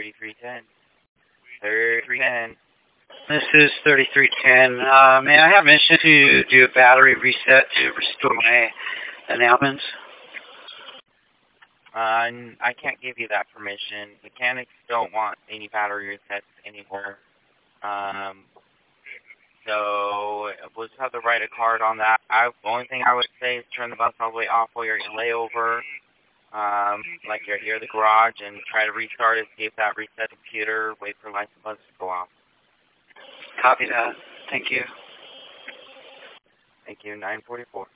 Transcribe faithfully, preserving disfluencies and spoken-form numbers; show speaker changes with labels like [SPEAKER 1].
[SPEAKER 1] thirty-three ten. thirty-three ten.
[SPEAKER 2] This is thirty-three ten. Uh, may I have permission to do a battery reset to restore my announcements?
[SPEAKER 1] Uh, I can't give you that permission. Mechanics don't want any battery resets anywhere. Um, so we'll just have to write a card on that. I, the only thing I would say is turn the bus all the way off while you're in layover, um, like you're here at the garage, and try to restart it, see if that resets the computer, wait for lights and buzzers to go off.
[SPEAKER 2] Copy that. Thank you.
[SPEAKER 1] Thank you, nine forty-four.